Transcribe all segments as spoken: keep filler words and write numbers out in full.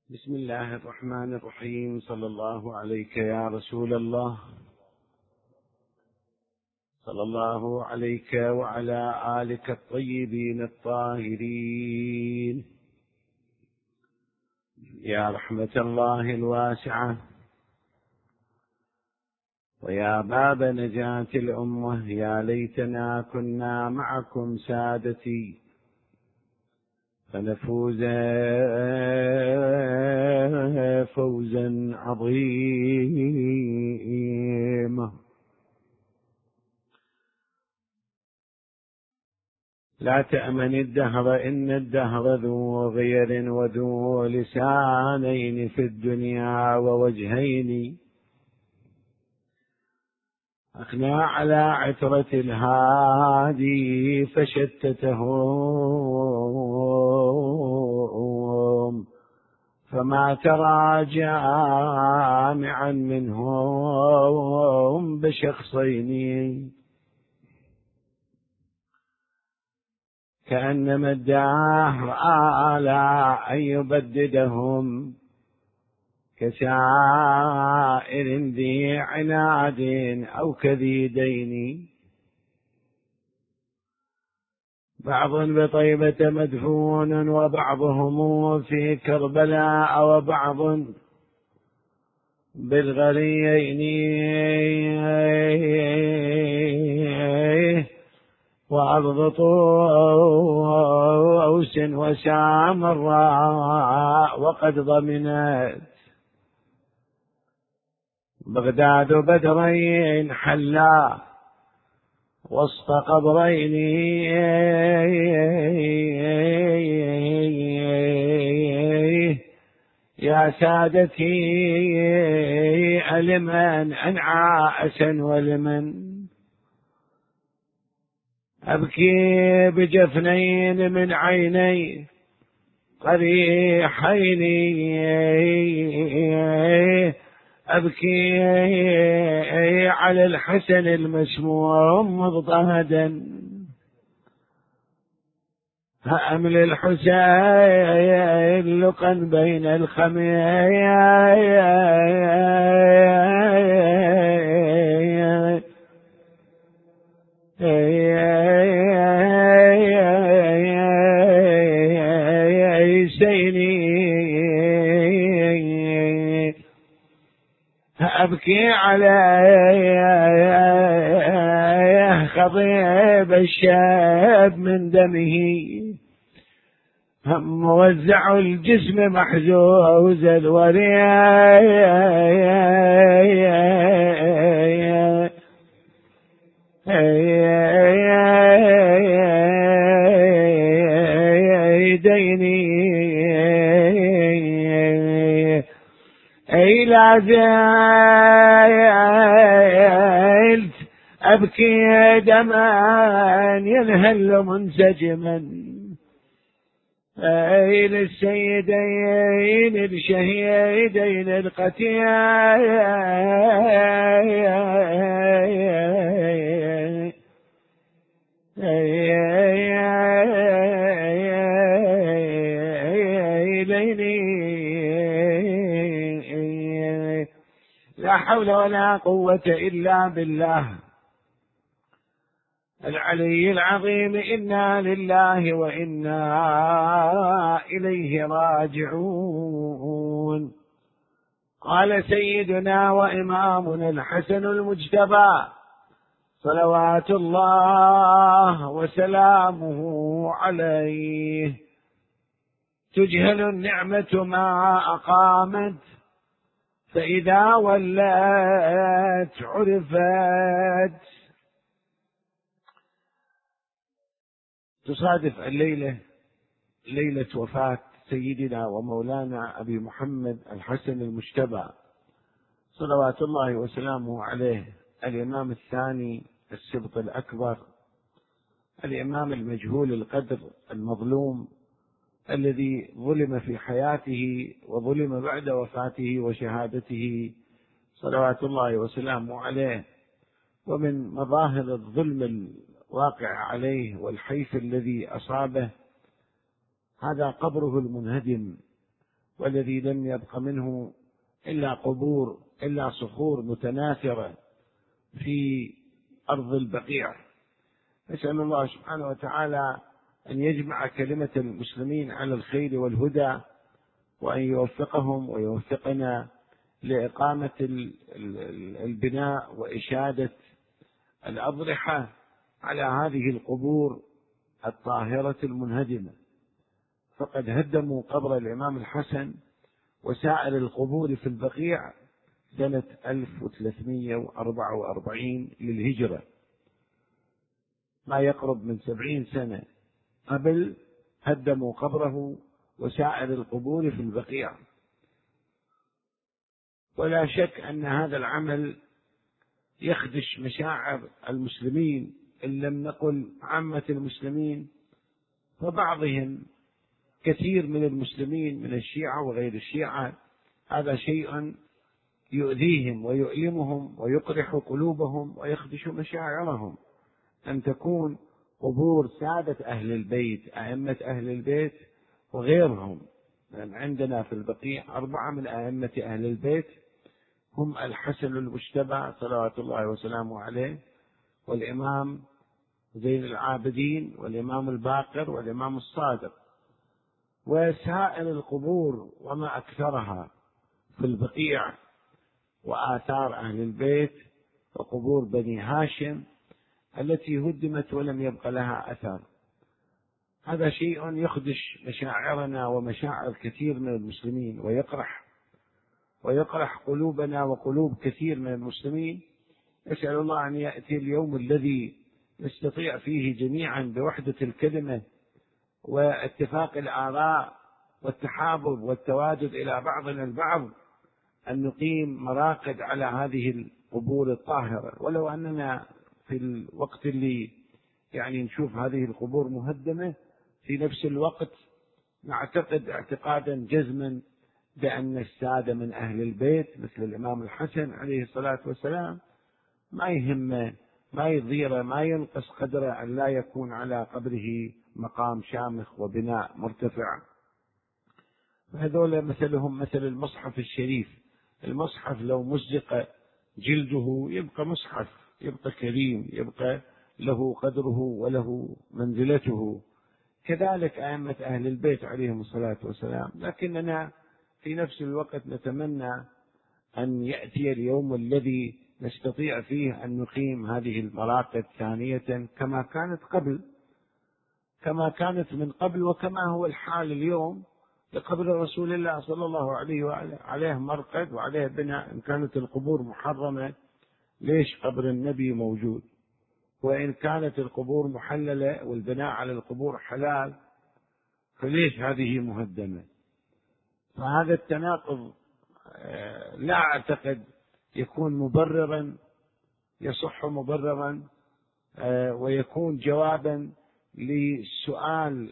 بسم الله الرحمن الرحيم. صلى الله عليك يا رسول الله، صلى الله عليك وعلى آلك الطيبين الطاهرين. يا رحمة الله الواسعة ويا باب نجاة الأمة، يا ليتنا كنا معكم سادتي فنفوز فوزا عظيما. لا تأمن الدهر إن الدهر ذو غير وذو لسانين في الدنيا ووجهين، أغنى على عترة الهادي فشتتهم، فما ترى جامعا منهم بشخصين، كأنما الدهر آلى أن يبددهم كسائر ذي عناد أو كذي دين. بعض بطيبة مدفون وبعضهم في كربلاء وبعض بالغريين، وأرض طوس وسامراء وقد ضمنت بغداد بدرين حلا وسط قبرين. يا سادتي ألمن أنعى أسا ولمن أبكي بجفنين من عيني قريحين، أبكي على الحسن المسموم مضطهدا، هأم للحسين لقا بين الخميسين، أبكي عليه خضيب الشاب من دمه، هم موزع الجسم محزوز الوريدين. أي لا زلت أبكي دما ينهل منسجما، أي للسيدين الشهيدين القتيلين. لا حول ولا قوة إلا بالله العلي العظيم. إنا لله وإنا إليه راجعون. قال سيدنا وإمامنا الحسن المجتبى صلوات الله وسلامه عليه: تجهل النعمة ما أقامت، فإذا ولت عرفت. تصادف الليلة ليلة وفاة سيدنا ومولانا أبي محمد الحسن المجتبى صلوات الله وسلامه عليه، الإمام الثاني السبط الأكبر، الإمام المجهول القدر المظلوم، الذي ظلم في حياته وظلم بعد وفاته وشهادته صلوات الله وسلامه عليه. ومن مظاهر الظلم الواقع عليه والحيف الذي أصابه هذا قبره المنهدم والذي لم يبق منه إلا قبور إلا صخور متناثرة في أرض البقيع. نسأل الله سبحانه وتعالى أن يجمع كلمة المسلمين على الخير والهدى، وأن يوفقهم ويوفقنا لإقامة البناء وإشادة الأضرحة على هذه القبور الطاهرة المنهدمة. فقد هدموا قبر الإمام الحسن وسائر القبور في البقيع سنة ألف وثلاثمائة وأربعة وأربعين للهجرة، ما يقرب من سبعين سنة قبل هدموا قبره وسائر القبور في البقيع. ولا شك أن هذا العمل يخدش مشاعر المسلمين، إن لم نقل عامة المسلمين، فبعضهم كثير من المسلمين من الشيعة وغير الشيعة هذا شيء يؤذيهم ويؤلمهم ويقرح قلوبهم ويخدش مشاعرهم، أن تكون قبور سادة أهل البيت أئمة أهل البيت وغيرهم. لأن عندنا في البقيع أربعة من أئمة أهل البيت هم الحسن المجتبى صلوات الله وسلامه عليه، والإمام زين العابدين، والإمام الباقر، والإمام الصادق. وسائر القبور وما أكثرها في البقيع وآثار أهل البيت وقبور بني هاشم التي هدمت ولم يبق لها أثر، هذا شيء يخدش مشاعرنا ومشاعر كثير من المسلمين، ويقرح ويقرح قلوبنا وقلوب كثير من المسلمين. أسأل الله أن يأتي اليوم الذي نستطيع فيه جميعا بوحدة الكلمة واتفاق الآراء والتحابب والتوادد إلى بعضنا البعض، أن نقيم مراقد على هذه القبور الطاهرة. ولو أننا في الوقت اللي يعني نشوف هذه القبور مهدمة، في نفس الوقت نعتقد اعتقادا جزما بأن السادة من أهل البيت مثل الإمام الحسن عليه الصلاة والسلام ما يهمه ما يضيره ما ينقص قدره أن لا يكون على قبره مقام شامخ وبناء مرتفع. هذول مثلهم مثل المصحف الشريف، المصحف لو مزق جلده يبقى مصحف، يبقى كريم، يبقى له قدره وله منزلته. كذلك أئمة أهل البيت عليهم الصلاة والسلام. لكننا في نفس الوقت نتمنى أن يأتي اليوم الذي نستطيع فيه أن نقيم هذه المراقد ثانية كما كانت قبل، كما كانت من قبل، وكما هو الحال اليوم لقبر رسول الله صلى الله عليه وآله، عليه مرقد وعليه بناء. إن كانت القبور محرمة ليش قبر النبي موجود؟ وإن كانت القبور محللة والبناء على القبور حلال فليش هذه مهدمة؟ فهذا التناقض لا أعتقد يكون مبررا، يصح مبررا ويكون جوابا لسؤال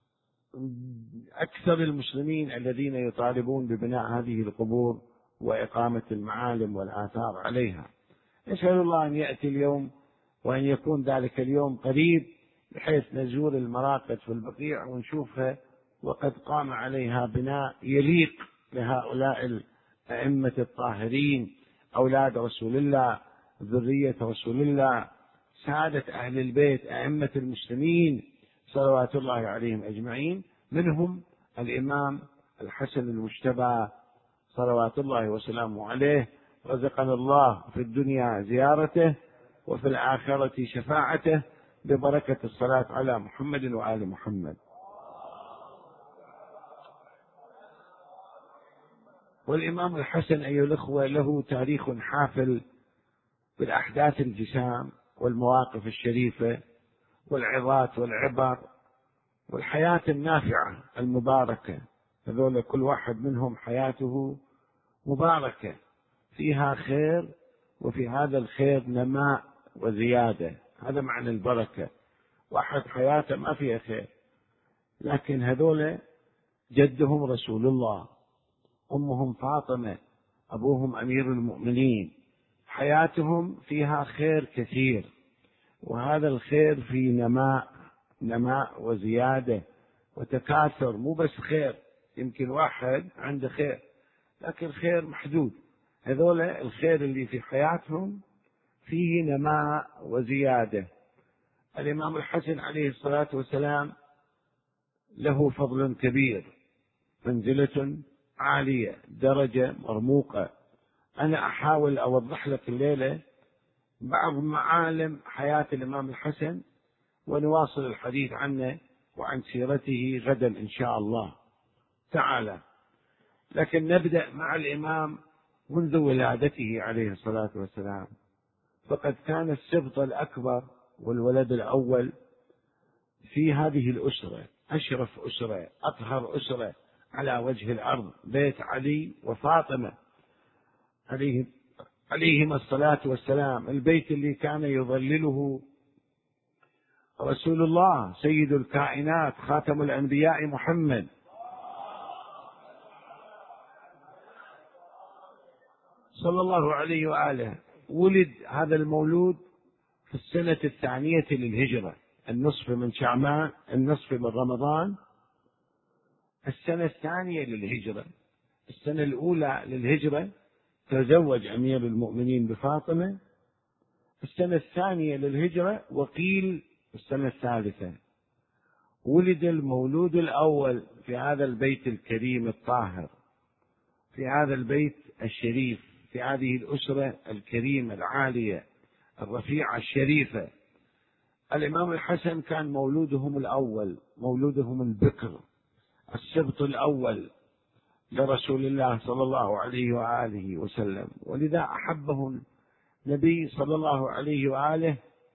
أكثر المسلمين الذين يطالبون ببناء هذه القبور وإقامة المعالم والآثار عليها. نسأل الله أن يأتي اليوم وأن يكون ذلك اليوم قريب، بحيث نزور المراقد في البقيع ونشوفها وقد قام عليها بناء يليق بهؤلاء الأئمة الطاهرين، أولاد رسول الله، ذرية رسول الله، سادة أهل البيت، أئمة المسلمين صلوات الله عليهم أجمعين، منهم الإمام الحسن المجتبى صلوات الله وسلامه عليه. رزقنا الله في الدنيا زيارته وفي الآخرة شفاعته ببركة الصلاة على محمد وآل محمد. والإمام الحسن أيها الأخوة له تاريخ حافل بالأحداث الجسام والمواقف الشريفة والعظات والعبر والحياة النافعة المباركة. هذول كل واحد منهم حياته مباركة فيها خير، وفي هذا الخير نماء وزيادة، هذا معنى البركة. واحد حياته ما فيها خير، لكن هذول جدهم رسول الله، أمهم فاطمة، أبوهم أمير المؤمنين، حياتهم فيها خير كثير، وهذا الخير في نماء نماء وزيادة وتكاثر، مو بس خير، يمكن واحد عنده خير لكن خير محدود، هذول الخير اللي في حياتهم فيه نماء وزيادة. الإمام الحسن عليه الصلاة والسلام له فضل كبير، منزلة عالية، درجة مرموقة. أنا أحاول أوضح لك الليلة بعض معالم حياة الإمام الحسن، ونواصل الحديث عنه وعن سيرته غدا إن شاء الله تعالى. لكن نبدأ مع الإمام منذ ولادته عليه الصلاة والسلام، فقد كان السبط الأكبر والولد الأول في هذه الأسرة، أشرف أسرة، أطهر أسرة على وجه الأرض، بيت علي وفاطمة عليهم عليهما الصلاة والسلام، البيت اللي كان يظلله رسول الله سيد الكائنات خاتم الأنبياء محمد صلى الله عليه وآله. ولد هذا المولود في السنة الثانية للهجرة، النصف من شعبان، النصف من رمضان، السنة الثانية للهجرة. السنة الأولى للهجرة تزوج أمير المؤمنين بفاطمة، السنة الثانية للهجرة وقيل السنة الثالثة. ولد المولود الأول في هذا البيت الكريم الطاهر، في هذا البيت الشريف، في هذه الأسرة الكريمة العالية الرفيعة الشريفة. الإمام الحسن كان مولودهم الأول، مولودهم البكر، السبط الأول لرسول الله صلى الله عليه وآله وسلم، ولذا أحبه النبي صلى الله عليه وآله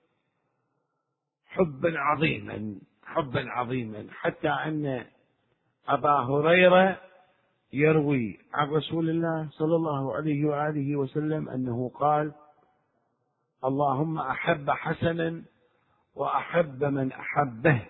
حبا عظيما، حبا عظيما، حتى أن أبا هريرة يروي عن رسول الله صلى الله عليه وآله وسلم أنه قال: اللهم أحب حسنا وأحب من أحبه.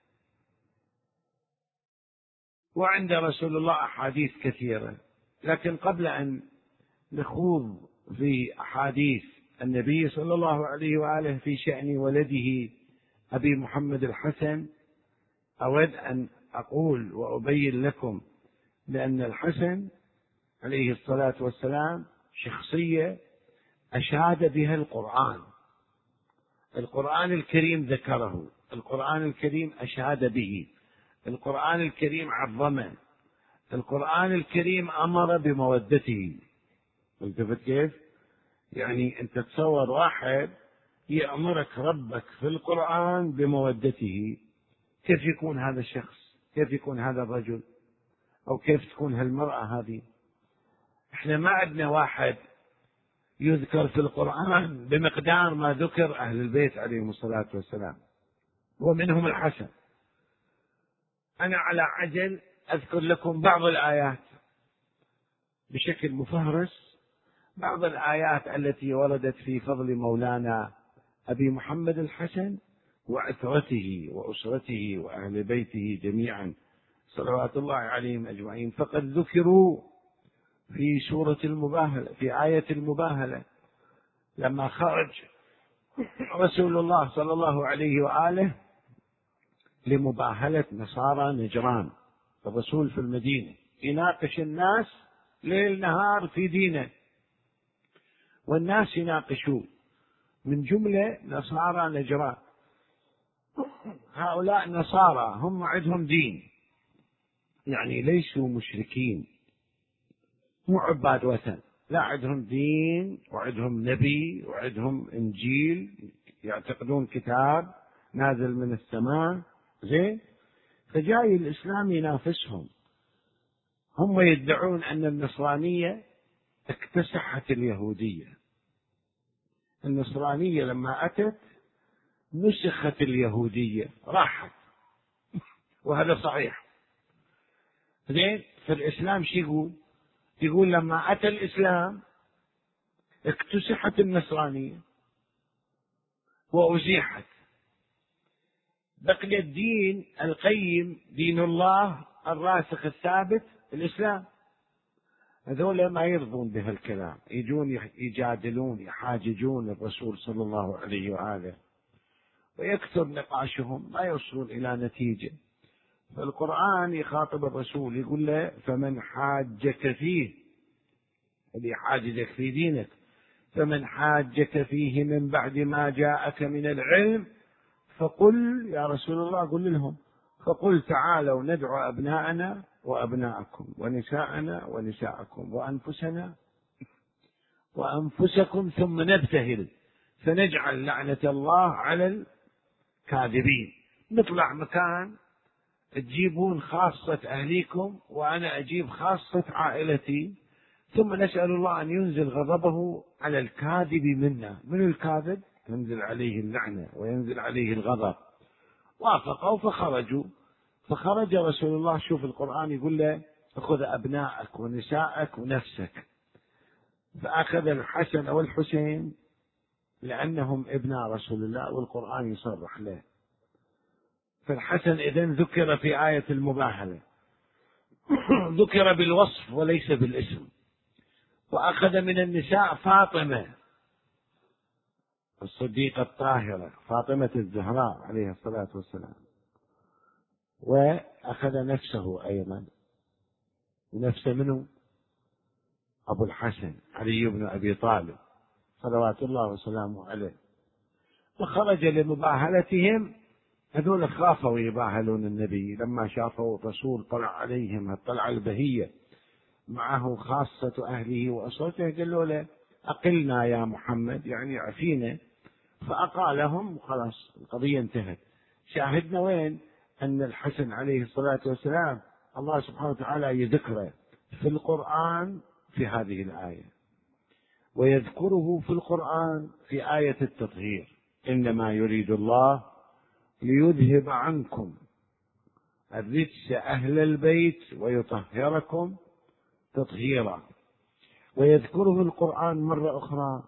وعند رسول الله أحاديث كثيرة، لكن قبل أن نخوض في أحاديث النبي صلى الله عليه وآله في شأن ولده أبي محمد الحسن، أود أن أقول وأبين لكم بأن الحسن عليه الصلاة والسلام شخصية أشاد بها القرآن. القرآن الكريم ذكره، القرآن الكريم أشاد به، القرآن الكريم عظمه، القرآن الكريم أمر بمودته. التفت كيف؟ يعني أنت تصور واحد يأمرك ربك في القرآن بمودته، كيف يكون هذا الشخص؟ كيف يكون هذا الرجل؟ أو كيف تكون هالمرأة هذه؟ احنا ما عندنا واحد يذكر في القرآن بمقدار ما ذكر أهل البيت عليهم الصلاة والسلام، ومنهم الحسن. أنا على عجل أذكر لكم بعض الآيات بشكل مفهرس، بعض الآيات التي وردت في فضل مولانا أبي محمد الحسن وعترته وأسرته وأهل بيته جميعا صلوات الله عليهم أجمعين. فقد ذكروا في سورة المباهلة، في آية المباهلة، لما خرج رسول الله صلى الله عليه وآله لمباهلة نصارى نجران، الرسول في المدينة يناقش الناس ليل نهار في دينه، والناس يناقشون، من جملة نصارى نجران. هؤلاء النصارى هم عندهم دين، يعني ليسوا مشركين، مو عباد وثن، لا، عندهم دين وعندهم نبي وعندهم إنجيل، يعتقدون كتاب نازل من السماء، زين. فجاي الإسلام ينافسهم. هم يدعون أن النصرانية اكتسحت اليهودية، النصرانية لما أتت نسخت اليهودية، راحت، وهذا صحيح. زين. فالإسلام شو يقول؟ يقول لما أتى الإسلام اكتسحت النصرانية وأزيحت، بقي الدين القيم، دين الله الراسخ الثابت، الإسلام. هذول ما يرضون بهالكلام، يجون يجادلون يحاججون الرسول صلى الله عليه وآله، ويكثر نقاشهم، ما يوصلون إلى نتيجة. فالقرآن يخاطب الرسول يقول له فمن حاجك فيه، اللي يحاججك في دينك، فمن حاجك فيه من بعد ما جاءك من العلم فقل يا رسول الله قل لهم فقل تعالوا ندعو أبناءنا وأبناءكم ونساءنا ونساءكم وأنفسنا وأنفسكم ثم نبتهل فنجعل لعنة الله على الكاذبين. نطلع مكان تجيبون خاصة أهليكم وأنا أجيب خاصة عائلتي، ثم نسأل الله أن ينزل غضبه على الكاذب منا. من الكاذب؟ تنزل عليه اللعنة وينزل عليه الغضب. وافقوا فخرجوا، فخرج رسول الله. شوف القرآن يقول له خذ أبنائك ونسائك ونفسك، فأخذ الحسن والحسين لأنهم ابناء رسول الله والقرآن يصرح له. فالحسن إذن ذكر في آية المباهلة، ذكر بالوصف وليس بالاسم. وأخذ من النساء فاطمة الصديقة الطاهرة، فاطمة الزهراء عليه الصلاة والسلام. وأخذ نفسه أيضا، نفس منه أبو الحسن علي بن أبي طالب صلوات الله وسلامه عليه. وخرج لمباهلتهم. هذول خافوا يباهلون النبي لما شافوا الرسول طلع عليهم الطلعة البهية معه خاصة أهله وأسرته، قالوا له أقلنا يا محمد، يعني عفينا. فأقالهم وخلاص القضية انتهت. شاهدنا وين؟ أن الحسن عليه الصلاة والسلام الله سبحانه وتعالى يذكره في القرآن في هذه الآية، ويذكره في القرآن في آية التطهير: إنما يريد الله ليذهب عنكم الرجس أهل البيت ويطهركم تطهيرا. ويذكره القرآن مرة أخرى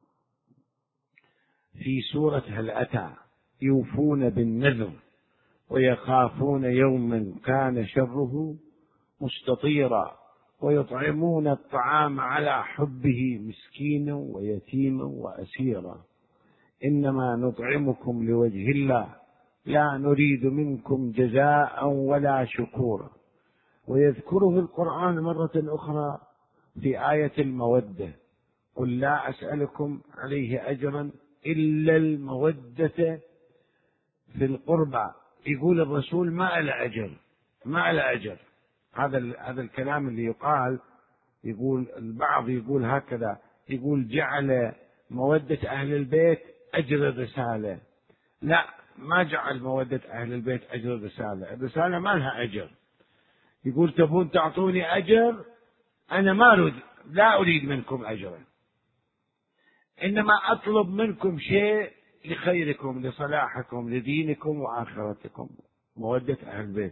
في سورة هل أتى: يوفون بالنذر ويخافون يوما كان شره مستطيرا ويطعمون الطعام على حبه مسكينا ويتيما وأسيرا إنما نطعمكم لوجه الله لا نريد منكم جزاء ولا شكورا. ويذكره القرآن مرة أخرى في آية المودة: قل لا أسألكم عليه أجرا إلا المودة في القربى. يقول الرسول ما له أجر، ما له أجر. هذا هذا الكلام اللي يقال، يقول البعض يقول هكذا، يقول جعل مودة أهل البيت أجر الرسالة. لا، ما جعل مودة أهل البيت أجر الرسالة، الرسالة ما لها أجر. يقول تبون تعطوني أجر، أنا ما أريد، لا أريد منكم أجرا، إنما أطلب منكم شيء لخيركم لصلاحكم لدينكم وآخرتكم، مودة أهل البيت.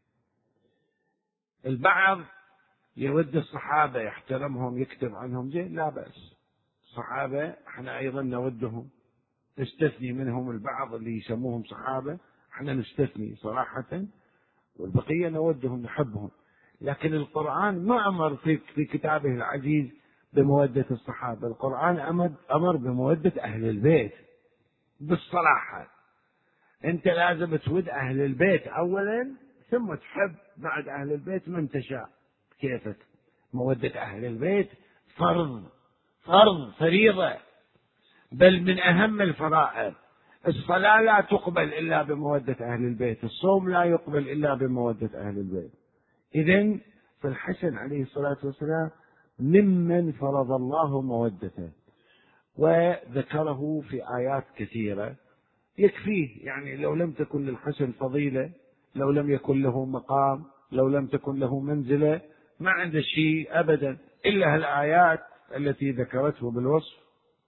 البعض يود الصحابة يحترمهم يكتب عنهم زين، لا بأس، الصحابة احنا أيضا نودهم، نستثني منهم البعض اللي يسموهم صحابة، احنا نستثني صراحة، والبقية نودهم نحبهم. لكن القرآن ما أمر في في كتابه العزيز بمودة الصحابة، القرآن أمر أمر بمودة أهل البيت بالصراحة. أنت لازم تود أهل البيت أولا، ثم تحب بعد أهل البيت من تشاء كيفك. مودة أهل البيت فرض، فرض فريضة، بل من أهم الفرائض. الصلاة لا تقبل إلا بمودة أهل البيت، الصوم لا يقبل إلا بمودة أهل البيت. إذن فالحسن عليه الصلاة والسلام ممن فرض الله مودته، وذكره في آيات كثيرة يكفيه. يعني لو لم تكن للحسن فضيلة، لو لم يكن له مقام، لو لم تكن له منزلة، ما عنده شيء أبدا إلا هالآيات التي ذكرته بالوصف،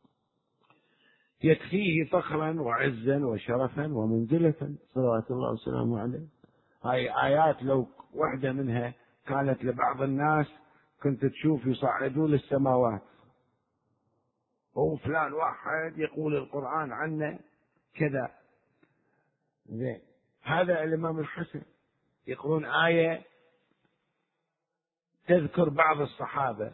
يكفيه فخرا وعزا وشرفا ومنزلة صلوات الله وسلامه عليه. هاي آيات لو واحدة منها كانت لبعض الناس كنت تشوف يصعدون للسماوات، هو فلان واحد يقول القرآن عنه كذا زين. هذا الإمام الحسن يقولون آية تذكر بعض الصحابة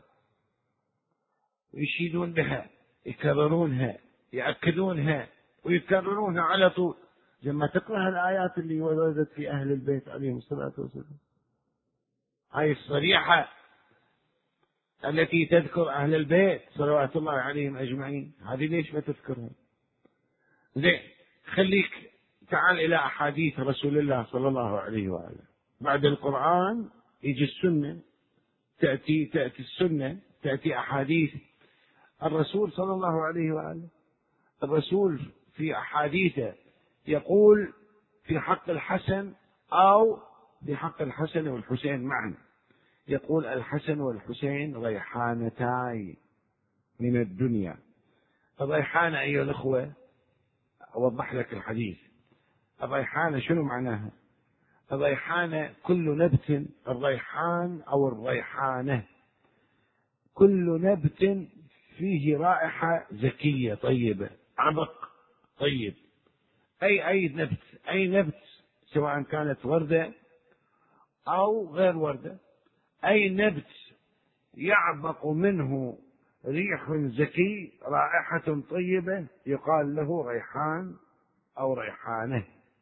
ويشيدون بها، يكررونها، يأكدونها ويكررونها على طول. لما تقرأ الآيات اللي وردت في أهل البيت عليهم الصلاة والسلام، هاي الصريحة التي تذكر أهل البيت صلوات الله عليهم أجمعين، هذه ليش ما تذكرها؟ زين، خليك تعال إلى أحاديث رسول الله صلى الله عليه وآله. بعد القرآن يجي السنة، تأتي تأتي السنة، تأتي أحاديث الرسول صلى الله عليه وآله. الرسول في أحاديثه يقول في حق الحسن أو في حق الحسن والحسين معا، يقول الحسن والحسين ريحانتاي من الدنيا. الريحانة أيها الأخوة أوضح لك الحديث. الريحانة شنو معناها؟ الريحانة كل نبت، الريحان أو الريحانة كل نبت فيه رائحة زكية طيبة، عبق طيب. أي أي نبت، أي نبت سواء كانت وردة أو غير وردة، أي نبت يعبق منه ريح زكي رائحة طيبة يقال له ريحان أو ريحانة.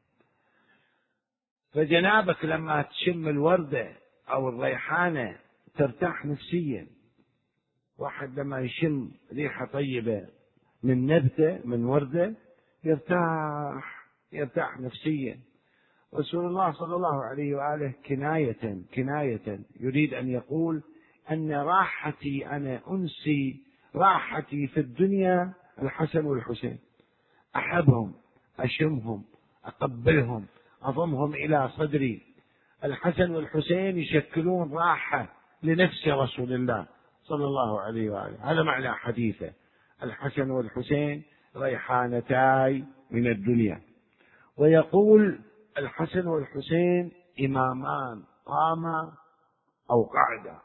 فجنابك لما تشم الوردة أو الريحانة ترتاح نفسيا. واحد لما يشم ريحة طيبة من نبتة من وردة يرتاح يرتاح نفسيا. رسول الله صلى الله عليه وآله كناية كناية يريد أن يقول أن راحتي أنا أنسي راحتي في الدنيا الحسن والحسين، أحبهم، أشمهم، أقبلهم، أضمهم إلى صدري. الحسن والحسين يشكلون راحة لنفس رسول الله صلى الله عليه وآله. هذا معنى حديثه، الحسن والحسين ريحانتاي من الدنيا. ويقول الحسن والحسين إمامان قاما أو قعدا.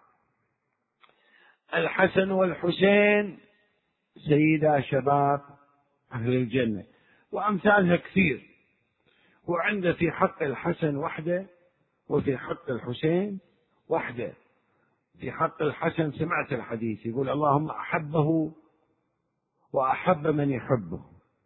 الحسن والحسين سيدا شباب أهل الجنة، وأمثالها كثير. وعنده في حق الحسن وحده وفي حق الحسين وحده. في حق الحسن سمعت الحديث يقول اللهم أحبه وأحب من يحبه.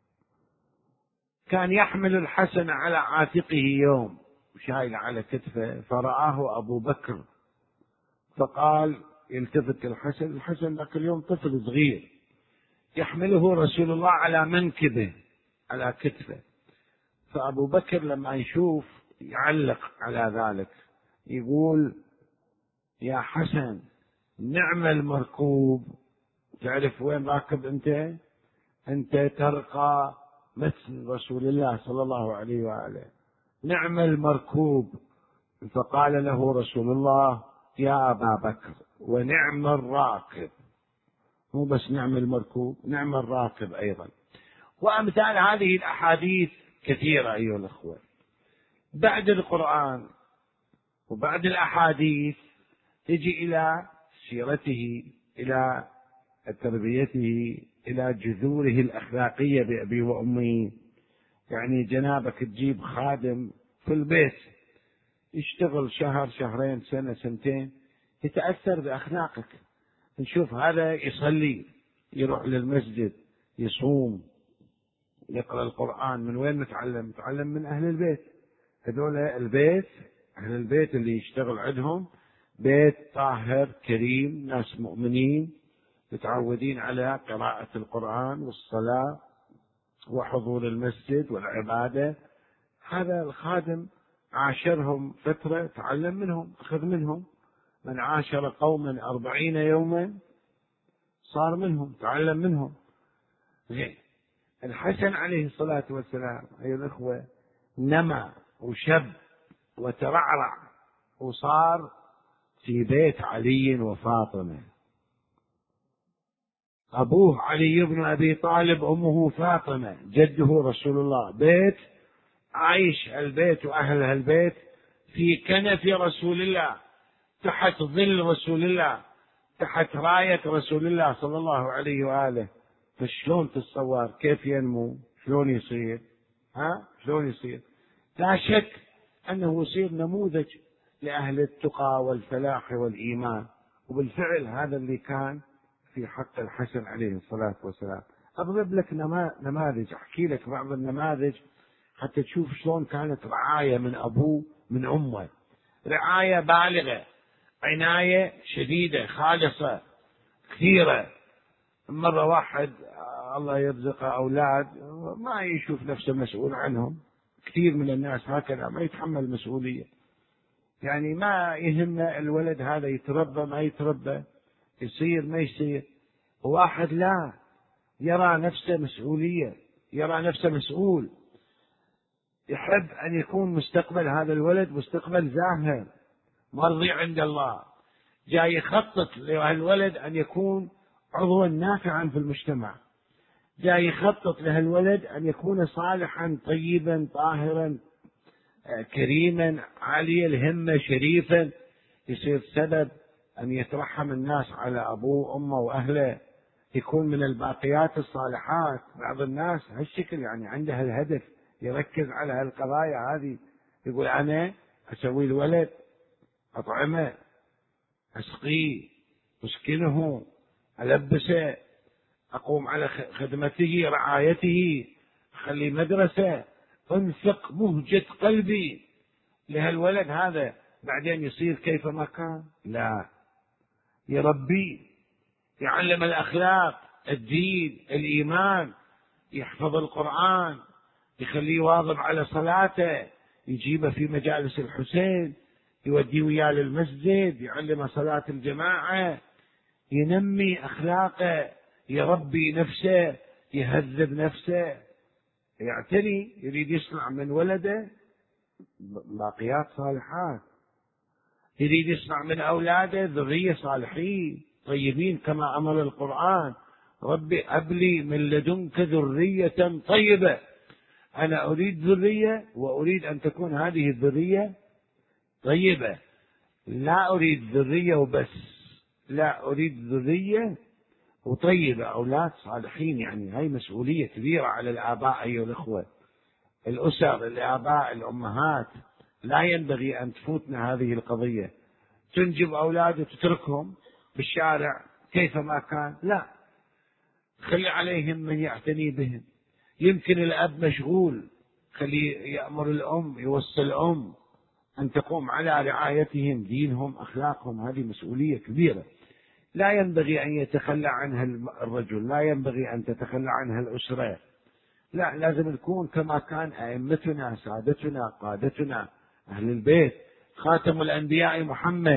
كان يحمل الحسن على عاتقه يوم شايل على كتفه، فرآه أبو بكر فقال، يلتفت الحسن، الحسن ذاك اليوم طفل صغير، يحمله رسول الله على منكبه على كتفه. فأبو بكر لما يشوف يعلق على ذلك يقول يا حسن نعم المركوب. تعرف وين راكب أنت؟ أنت ترقى مثل رسول الله صلى الله عليه وآله. نعم المركوب. فقال له رسول الله يا أبا بكر ونعم الراكب. مو بس نعم المركوب، نعم الراكب أيضا. وأمثال هذه الأحاديث كثيرة أيها الأخوة. بعد القرآن وبعد الأحاديث تجي إلى سيرته، إلى تربيته، إلى جذوره الأخلاقية بأبي وأمي. يعني جنابك تجيب خادم في البيت يشتغل شهر شهرين سنة سنتين يتأثر بأخلاقك. نشوف هذا يصلي، يروح للمسجد، يصوم، يقرأ القرآن. من وين متعلم؟ متعلم من أهل البيت. هذول البيت، أهل البيت اللي يشتغل عندهم بيت طاهر كريم، ناس مؤمنين متعودين على قراءة القرآن والصلاة وحضور المسجد والعبادة. هذا الخادم عاشرهم فترة، تعلم منهم، أخذ منهم. من عاشر قوما أربعين يوما صار منهم، تعلم منهم. زين، الحسن عليه الصلاة والسلام أيها الأخوة نمى وشب وترعرع وصار في بيت علي وفاطمة. أبوه علي بن أبي طالب، أمه فاطمة، جده رسول الله. بيت عايش البيت وأهل البيت في كنف رسول الله، تحت ظل رسول الله، تحت راية رسول الله صلى الله عليه وآله. فشلون تتصور كيف ينمو؟ شلون يصير؟ ها؟ شلون يصير؟ لا شك أنه يصير نموذج لأهل التقى والفلاح والإيمان. وبالفعل هذا اللي كان في حق الحسن عليه الصلاة والسلام. أضرب لك نماذج، أحكي لك بعض النماذج حتى تشوف شلون كانت رعاية من أبوه من أمه، رعاية بالغة، عناية شديدة خالصة كثيرة. مرة واحد الله يرزقه أولاد ما يشوف نفسه مسؤول عنهم، كثير من الناس هكذا ما يتحمل مسؤولية، يعني ما يهمنا الولد هذا يتربى ما يتربى، يصير ما يصير. واحد لا، يرى نفسه مسؤولية، يرى نفسه مسؤول، يحب أن يكون مستقبل هذا الولد مستقبل زاهر مرضي عند الله، جاي يخطط لهالولد أن يكون عضوا نافعا في المجتمع، جاي يخطط لهالولد أن يكون صالحا طيبا طاهرا كريما عالي الهمة شريفا، يصير سبب أن يترحم الناس على أبوه وأمه وأهله، يكون من الباقيات الصالحات. بعض الناس هالشكل يعني عنده الهدف، يركز على هالقضايا هذه، يقول أنا أسوي الولد، أطعمه، أسقيه، أسكنه، ألبسه، أقوم على خدمته رعايته، أخلي مدرسة، أنفق مهجة قلبي لهالولد هذا، بعدين يصير كيفما كان؟ لا، يربيه، يعلم الأخلاق، الدين، الإيمان، يحفظ القرآن، يخليه واظب على صلاته، يجيبه في مجالس الحسين، يوديه وياه للمسجد، يعلمه صلاة الجماعة، ينمي أخلاقه، يربي نفسه، يهذب نفسه، يعتني، يريد يصنع من ولده باقيات صالحات، يريد يصنع من أولاده ذرية صالحين طيبين كما أمر القرآن: ربي هب لي من لدنك ذرية طيبة. أنا أريد ذرية، وأريد أن تكون هذه الذرية طيبة، لا أريد ذرية وبس، لا أريد ذرية وطيبة، أولاد صالحين. يعني هاي مسؤولية كبيرة على الآباء أيها الأخوة، الأسر، الآباء، الأمهات، لا ينبغي أن تفوتنا هذه القضية، تنجب أولاد وتتركهم بالشارع كيفما كان، لا، خلي عليهم من يعتني بهم. يمكن الأب مشغول، خليه يأمر الأم، يوصي الأم أن تقوم على رعايتهم، دينهم، أخلاقهم، هذه مسؤولية كبيرة لا ينبغي أن يتخلى عنها الرجل، لا ينبغي أن تتخلى عنها الأسرة، لا، لازم نكون كما كان أئمتنا، سادتنا، قادتنا، أهل البيت، خاتم الأنبياء محمد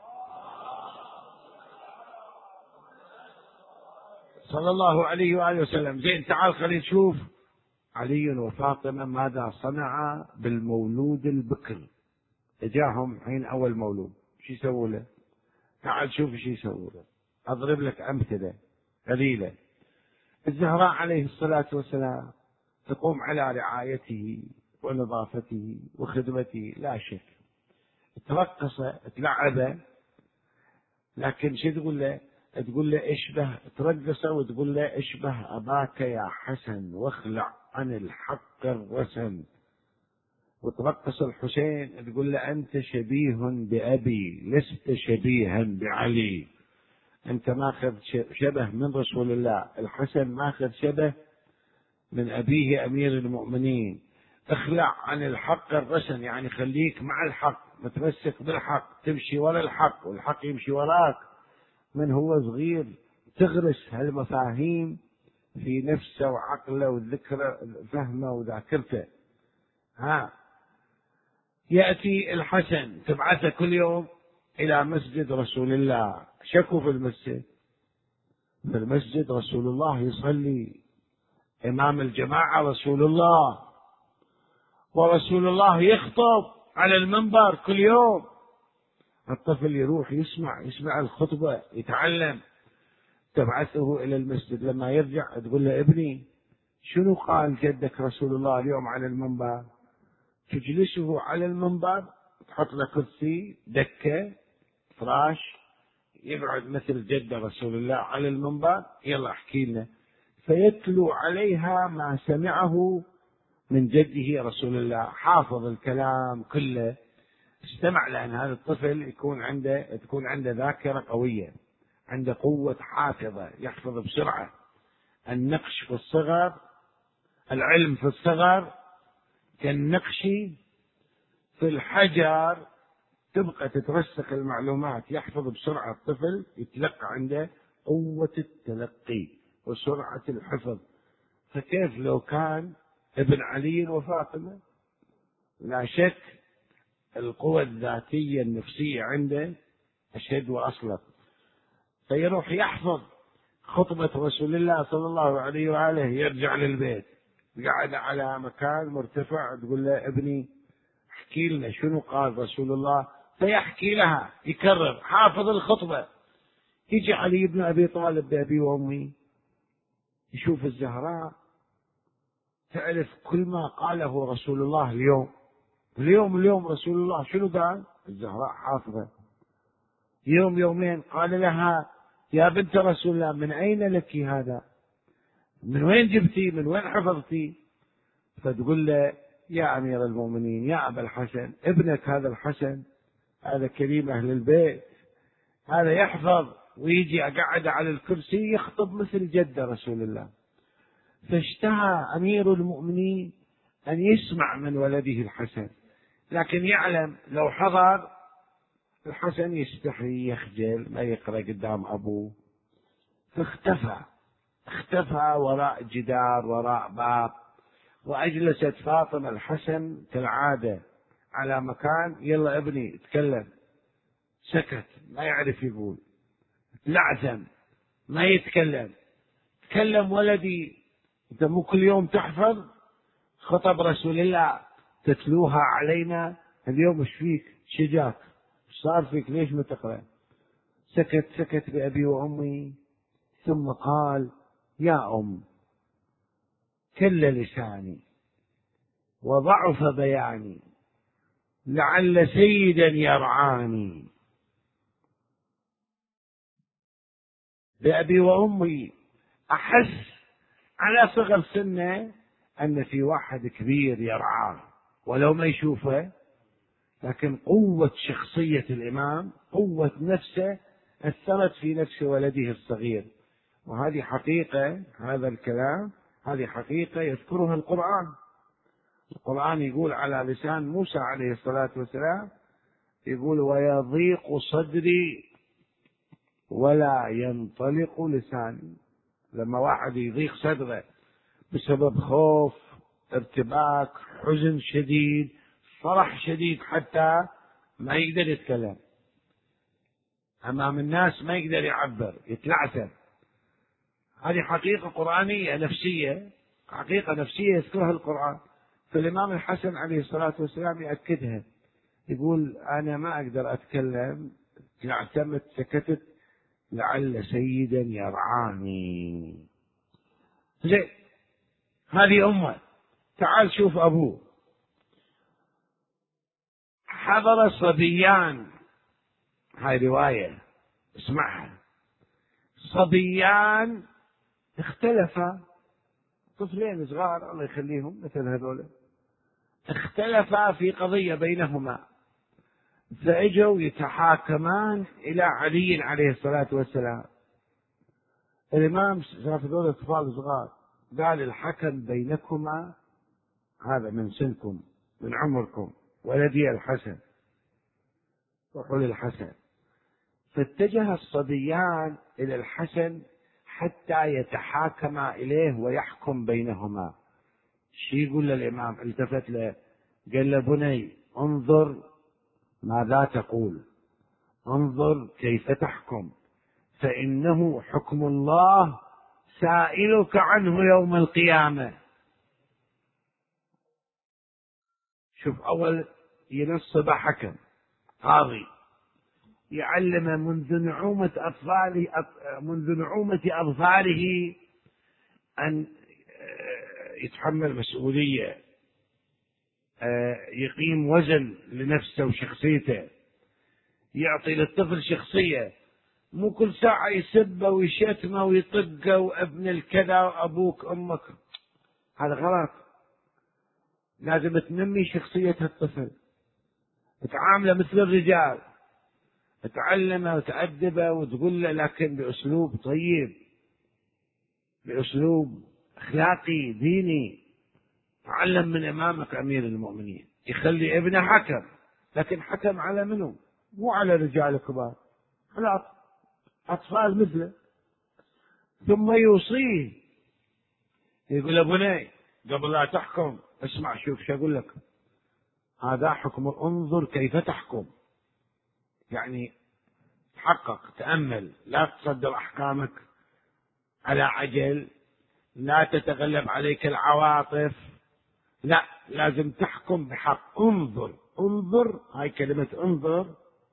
صلى الله عليه وآله وسلم. زين، تعال خلينا نشوف علي وفاطمة ماذا صنع بالمولود البكر. اجاهم حين أول مولود، شو يسووا له؟ تعال شوف شو يسووا له، أضرب لك أمثلة قليلة. الزهراء عليه الصلاة والسلام تقوم على رعايته ونظافته وخدمته، لا شك، ترقص، تلعبه، لكن شو تقول له؟ تقول له اشبه، ترقصه وتقول له اشبه أباك يا حسن واخلع عن الحق الرسن. وترقص الحسين تقول له أنت شبيه بأبي لست شبيها بعلي، أنت ماخذ شبه من رسول الله، الحسن ماخذ شبه من أبيه أمير المؤمنين. اخلع عن الحق الرسن، يعني خليك مع الحق، متمسك بالحق، تمشي وراء الحق والحق يمشي وراك. من هو صغير تغرس هالمفاهيم في نفسه وعقله وذكره فهمه وذاكرته. ها، يأتي الحسن تبعثه كل يوم إلى مسجد رسول الله. شكوا في المسجد، في المسجد رسول الله يصلي، إمام الجماعة رسول الله، ورسول الله يخطب على المنبر كل يوم. الطفل يروح يسمع يسمع الخطبة، يتعلم. تبعثه إلى المسجد، لما يرجع تقول له ابني شنو قال جدك رسول الله اليوم على المنبر؟ تجلسه على المنبر، تحط له كرسي، دكة، فراش، يقعد مثل جد رسول الله على المنبر، يلا احكي لنا، فيتلو عليها ما سمعه من جده رسول الله، حافظ الكلام كله، استمع، لأن هذا الطفل يكون عنده تكون عنده ذاكرة قوية، عنده قوة حافظة، يحفظ بسرعة. النقش في الصغر، العلم في الصغر كالنقش في الحجر، تبقى تترسخ المعلومات، يحفظ بسرعة. الطفل يتلقى عنده قوة التلقي وسرعة الحفظ. فكيف لو كان ابن علي وفاطمة؟ لا شك القوة الذاتية النفسية عنده أشد وأصلب، فيروح يحفظ خطبة رسول الله صلى الله عليه وآله. يرجع للبيت، قاعد على مكان مرتفع، تقول له ابني احكي لنا شنو قال رسول الله، فيحكي لها، يكرر، حافظ الخطبة. يجي علي بن أبي طالب بأبي وأمي، يشوف الزهراء تعرف كل ما قاله رسول الله اليوم اليوم اليوم رسول الله شنو قال؟ الزهراء حافظة. يوم يومين قال لها يا بنت رسول الله من أين لك هذا؟ من وين جبتي؟ من وين حفظتي؟ فتقول له يا أمير المؤمنين يا أبا الحسن، ابنك هذا الحسن، هذا كريم أهل البيت، هذا يحفظ ويجي قاعد على الكرسي يخطب مثل جد رسول الله. فاشتهى أمير المؤمنين أن يسمع من ولده الحسن، لكن يعلم لو حضر الحسن يستحي يخجل ما يقرأ قدام أبوه، فاختفى اختفى وراء جدار وراء باب. وأجلست فاطمة الحسن كالعادة على مكان، يلا ابني تكلم، سكت ما يعرف يقول، لعثم ما يتكلم. تكلم ولدي، انت مو كل يوم تحفظ خطب رسول الله تتلوها علينا، اليوم ايش فيك؟ شجاك صار فيك؟ ليش ما تقرأ؟ سكت سكت بأبي وأمي، ثم قال يا أم كل لساني وضعف بياني، لعل سيدا يرعاني. بأبي وأمي أحس على صغر سنه أن في واحد كبير يرعاه ولو ما يشوفه، لكن قوة شخصية الإمام، قوة نفسه أثرت في نفس ولده الصغير. وهذه حقيقة، هذا الكلام هذه حقيقة يذكرها القرآن. القرآن يقول على لسان موسى عليه الصلاة والسلام، يقول ويضيق صدري ولا ينطلق لساني. لما واحد يضيق صدره بسبب خوف، ارتباك، حزن شديد، فرح شديد، حتى ما يقدر يتكلم أمام الناس، ما يقدر يعبر، يتلعثم. هذه حقيقة قرآنية نفسية، حقيقة نفسية يذكرها القرآن. فالإمام الحسن عليه الصلاة والسلام يأكدها، يقول أنا ما أقدر أتكلم، اعتمت سكتت لعل سيدا يرعاني. زين، هذه أمه. تعال شوف أبوه. حضر صبيان، هاي رواية اسمعها، صبيان اختلفا، طفلين صغار الله يخليهم مثل هذول، اختلفا في قضية بينهما، فاجوا يتحاكمان إلى علي عليه الصلاة والسلام. الإمام شاف هذول أطفال صغار، قال الحكم بينكما هذا من سنكم من عمركم، ولدي الحسن، روحوا للحسن. فاتجه الصبيان إلى الحسن حتى يتحاكما إليه ويحكم بينهما. شي يقول للإمام؟ التفت له قال له بني انظر ماذا تقول، انظر كيف تحكم، فإنه حكم الله سائلك عنه يوم القيامة. شوف، أول ينصب حكم قاضي يعلم منذ نعومة أطفاله منذ نعومة أظفاره أن يتحمل مسؤولية، يقيم وزن لنفسه وشخصيته، يعطي للطفل شخصية، مو كل ساعة يسبه ويشتمه ويطقه وابن الكذا وأبوك أمك. هذا غلط. لازم تنمي شخصية الطفل، تعامله مثل الرجال، تعلمه وتأدبه وتقول له، لكن بأسلوب طيب، بأسلوب أخلاقي ديني. علم من إمامك أمير المؤمنين يخلي ابنه حكم، لكن حكم على منه؟ مو على رجال كبار، على أطفال مثله. ثم يوصيه يقول: ابني قبل لا تحكم اسمع، شوف شو أقول لك، هذا حكم، انظر كيف تحكم، يعني تحقق، تأمل، لا تصدر أحكامك على عجل، لا تتغلب عليك العواطف، لا، لازم تحكم بحق. انظر، انظر، هاي كلمة انظر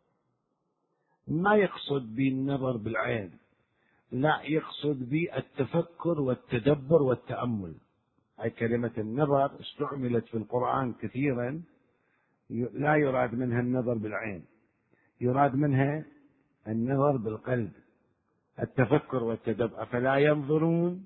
ما يقصد بالنظر بالعين، لا، يقصد بالتفكر والتدبر والتأمل. هاي كلمة النظر استعملت في القرآن كثيرا، لا يراد منها النظر بالعين، يراد منها النظر بالقلب، التفكر والتدبر. أفلا ينظرون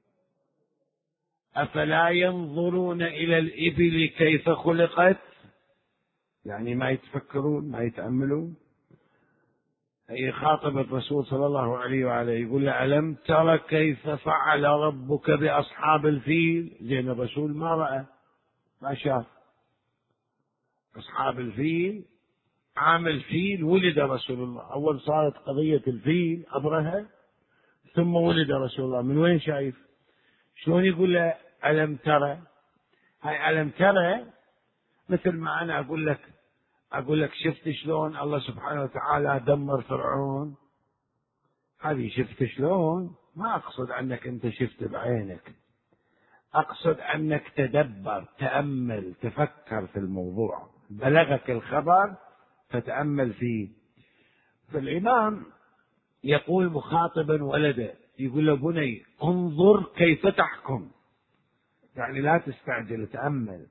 أفلا ينظرون إلى الإبل كيف خلقت، يعني ما يتفكرون، ما يتأملون. يخاطب الرسول صلى الله عليه وآله يقول له: ألم تر كيف فعل ربك بأصحاب الفيل؟ زين الرسول ما رأى، ما شاف أصحاب الفيل. عام الفيل ولد رسول الله، أول صارت قضية الفيل أبرهة، ثم ولد رسول الله. من وين شايف؟ شلون يقول له ألم ترى؟ هاي ألم ترى مثل ما أنا أقول لك أقول لك شفت شلون الله سبحانه وتعالى دمر فرعون؟ هذه شفت شلون؟ ما أقصد أنك أنت شفت بعينك، أقصد أنك تدبر، تأمل، تفكر في الموضوع، بلغك الخبر فتأمل فيه. فالإمام يقول مخاطبا ولده، يقول له: بني انظر كيف تحكم، يعني لا تستعجل، تأمل،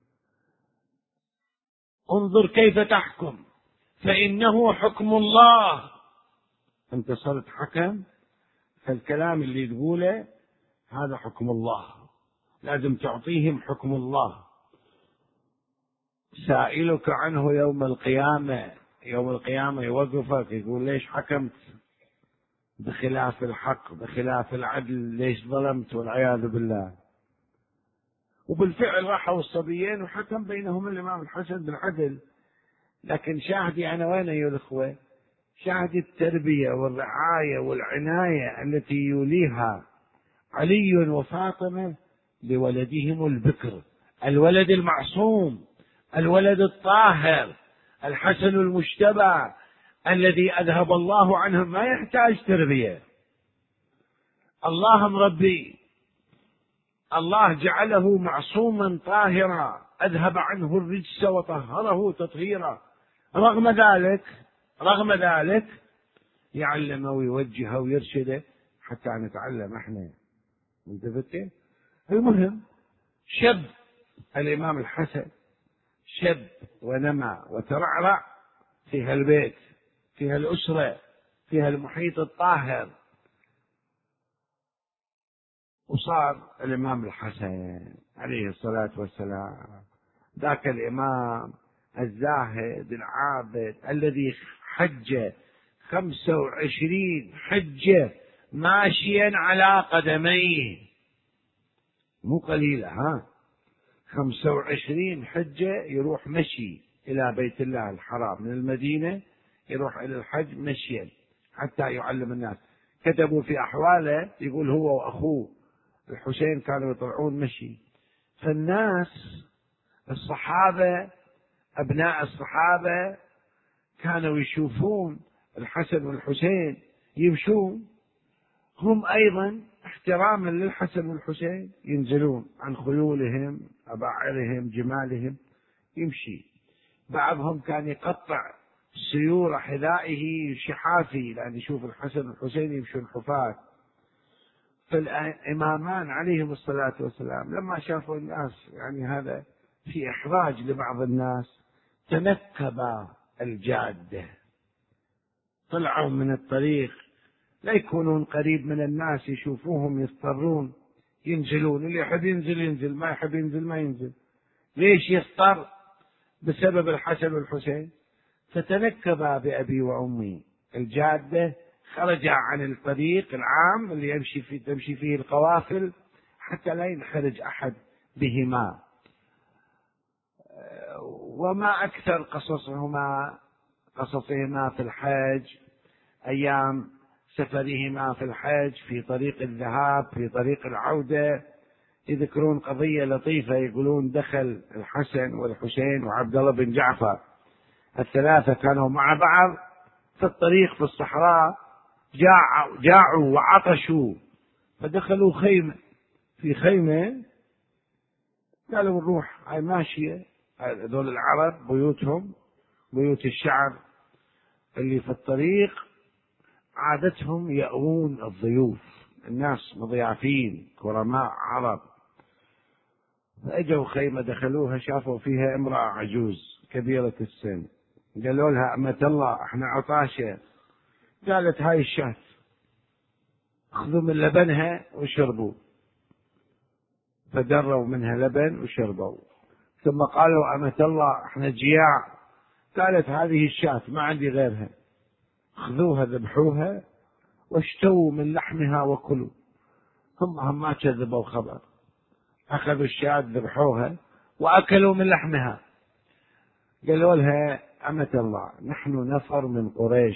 انظر كيف تحكم فإنه حكم الله. أنت صرت حكم، فالكلام اللي تقوله هذا حكم الله، لازم تعطيهم حكم الله. سائلك عنه يوم القيامة، يوم القيامة يوقفك يقول: ليش حكمت بخلاف الحق، بخلاف العدل، ليش ظلمت؟ والعياذ بالله. وبالفعل راحوا الصبيين وحكم بينهم الإمام الحسن بالعدل، لكن شاهدي أنا وين يا الأخوة؟ شاهد التربية والرعاية والعناية التي يوليها علي وفاطمة لولدهم البكر، الولد المعصوم، الولد الطاهر، الحسن المجتبى الذي أذهب الله عنه، ما يحتاج تربية، الله مربي، الله جعله معصوما طاهرا، أذهب عنه الرجس وطهره تطهيرا. رغم ذلك رغم ذلك يعلمه ويوجهه ويرشده حتى نتعلم احنا. انتبهت؟ المهم شب الإمام الحسن، شب ونمى وترعرع في هالبيت، في هالأسرة، في هالمحيط الطاهر. وصار الإمام الحسن عليه الصلاة والسلام ذاك الإمام الزاهد العابد الذي حج خمسة وعشرين حجة ماشيا على قدميه، مو قليلة، ها، خمسة وعشرين حجة يروح مشي إلى بيت الله الحرام من المدينة، يروح إلى الحج مشيا حتى يعلم الناس. كتبوا في أحواله يقول هو وأخوه الحسين كانوا يطلعون مشي، فالناس الصحابة أبناء الصحابة كانوا يشوفون الحسن والحسين يمشون، هم أيضا احتراما للحسن والحسين ينزلون عن خيولهم، أباعرهم، جمالهم، يمشي. بعضهم كان يقطع سيور حذائه شحافي لأن يشوف الحسن والحسين يمشون حفاة. فالإمامان عليهم الصلاة والسلام لما شافوا الناس يعني هذا في إحراج لبعض الناس، تنكبا الجادة، طلعوا من الطريق، لا يكونون قريب من الناس يشوفوهم يضطرون ينزلون، اللي يحب ينزل ينزل، ما يحب ينزل ما ينزل. ليش يضطر؟ بسبب الحسن والحسين. فتنكبا بأبي وأمي الجادة، خرجا عن الطريق العام اللي يمشي فيه تمشي فيه القوافل حتى لا ينخرج أحد بهما. وما أكثر قصصهما قصصهما في الحج، أيام سفرهما في الحج، في طريق الذهاب، في طريق العودة، يذكرون قضية لطيفة، يقولون دخل الحسن والحسين وعبد الله بن جعفر الثلاثة كانوا مع بعض في الطريق في الصحراء، جاعوا, جاعوا وعطشوا، فدخلوا خيمة، في خيمة قالوا نروح، هاي ماشية، هذول العرب بيوتهم بيوت الشعب اللي في الطريق عادتهم يأوون الضيوف، الناس مضيافين كرماء عرب. فأجوا خيمة دخلوها، شافوا فيها امرأة عجوز كبيرة السن، قالوا لها أمة الله احنا عطاشة. قالت هاي الشاة، خذوا من لبنها وشربوا، فدروا منها لبن وشربوا. ثم قالوا أمة الله احنا جياع. قالت هذه الشاة ما عندي غيرها، خذوها ذبحوها واشتووا من لحمها وكلوا. هم هم ما كذبوا خبر، أخذوا الشاة ذبحوها وأكلوا من لحمها. قالوا لها أمة الله نحن نفر من قريش،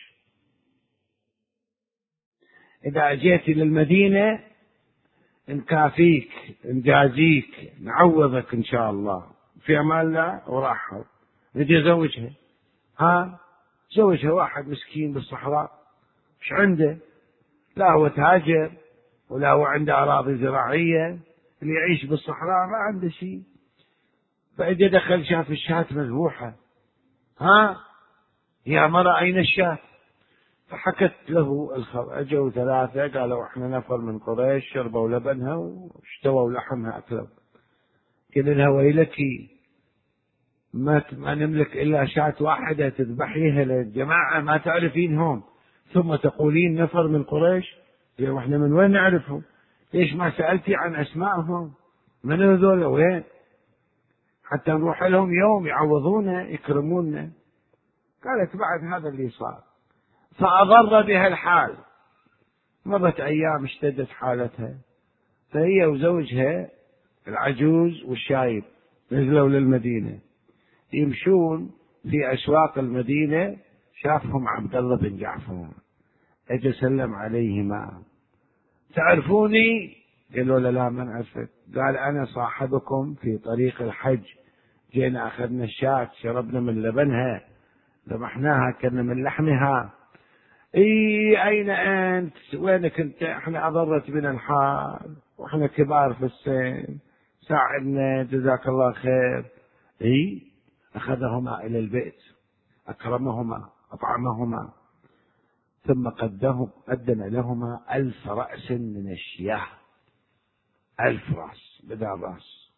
إذا أجيت للمدينة نكافيك نجازيك نعوضك إن شاء الله. في أمان الله. وراحوا نجي زوجها، ها زوجها واحد مسكين بالصحراء، مش عنده، لا هو تاجر ولا هو عنده أراضي زراعية، اللي يعيش بالصحراء ما عنده شيء. فإذا دخل شاف الشاة مذبوحة، ها يا مرة أين الشاة؟ فحكت له الخبر. أجوا ثلاثة قالوا احنا نفر من قريش، شربوا لبنها واشتووا لحمها أكلوا. قال لها ويلك، ما ما نملك إلا شاة واحدة تذبحيها للجماعة ما تعرفينهم، ثم تقولين نفر من قريش؟ قالوا احنا من وين نعرفهم؟ ليش ما سألتي عن أسمائهم؟ من هذول وين؟ حتى نروح لهم يوم يعوضونا يكرمونا. قالت بعد هذا اللي صار. فأضر بها الحال. مرت أيام اشتدت حالتها، فهي وزوجها العجوز والشايب نزلوا للمدينة، يمشون في أسواق المدينة، شافهم عبد الله بن جعفر، أجى سلم عليهما، تعرفوني؟ قالوا له لا ما نعرفك. قال أنا صاحبكم في طريق الحج، جينا أخذنا الشاة شربنا من لبنها ذبحناها كنا من لحمها. اي اين انت؟ وينك انت؟ احنا اضرت بنا الحال واحنا كبار في السن، ساعدنا جزاك الله خير. اي اخذهما الى البيت، اكرمهما، اطعمهما، ثم قدم قدم لهما الف رأس من الشياه، الف رأس بدل رأس.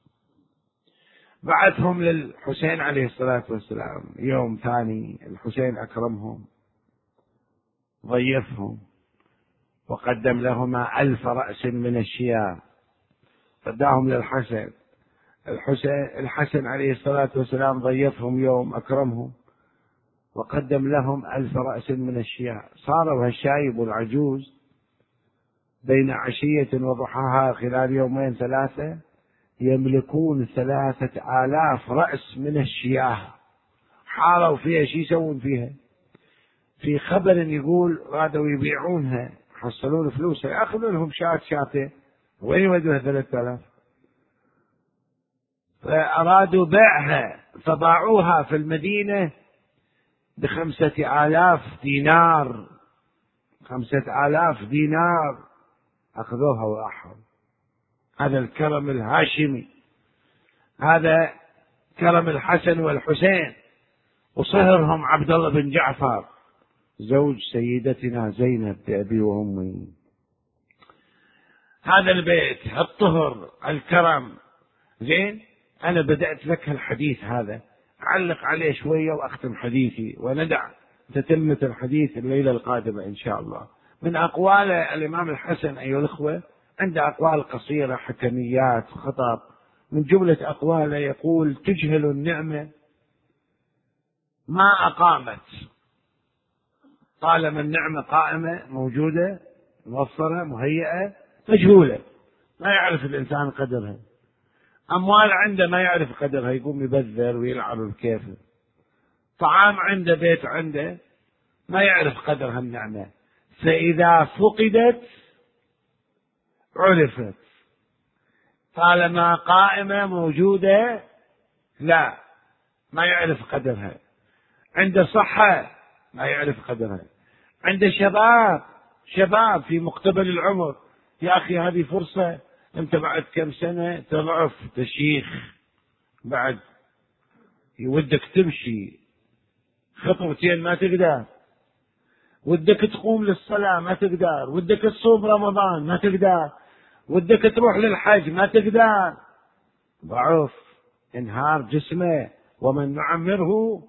بعثهم للحسين عليه الصلاة والسلام يوم ثاني، الحسين أكرمهم ضيفهم وقدم لهما ألف رأس من الشياه، قداهم للحسن. الحسين الحسن عليه الصلاة والسلام ضيفهم يوم أكرمهم وقدم لهم ألف رأس من الشياه. صاروا هالشايب والعجوز بين عشية وضحاها خلال يومين ثلاثة يملكون ثلاثة آلاف رأس من الشياه، حاروا فيها شي يسوون فيها. في خبر يقول رادوا يبيعونها، حصلون فلوسها، يأخذون لهم شاة شاتين، وين يودونها ثلاثة آلاف؟ فأرادوا بيعها فباعوها في المدينة بخمسة آلاف دينار، خمسة آلاف دينار أخذوها وراحوا. هذا الكرم الهاشمي، هذا كرم الحسن والحسين، وصهرهم عبد الله بن جعفر زوج سيدتنا زينب بأبي وأمي. هذا البيت، الطهر، الكرم. زين، أنا بدأت لك الحديث هذا، أعلق عليه شوية وأختم حديثي وندع تتمة الحديث الليلة القادمة إن شاء الله. من أقوال الإمام الحسن أيها الأخوة، عنده أقوال قصيرة، حكميات، خطب. من جملة أقواله يقول تجهل النعمة ما أقامت، طالما النعمة قائمة موجودة موفرة مهيئة، مجهولة ما يعرف الإنسان قدرها. أموال عنده ما يعرف قدرها، يقوم يبذر ويلعب بكيفه. طعام عنده، بيت عنده، ما يعرف قدر هالنعمة. فإذا فقدت عرفت، طالما قائمة موجودة لا، ما يعرف قدرها. عنده صحة ما يعرف قدرها. عنده شباب، شباب في مقتبل العمر، يا أخي هذه فرصة، أنت بعد كم سنة تضعف تشيخ، بعد ودك تمشي خطوتين ما تقدر، ودك تقوم للصلاة ما تقدر، ودك تصوم رمضان ما تقدر، ودك تروح للحج ما تقدر. ضعف، انهار جسمه. ومن نعمره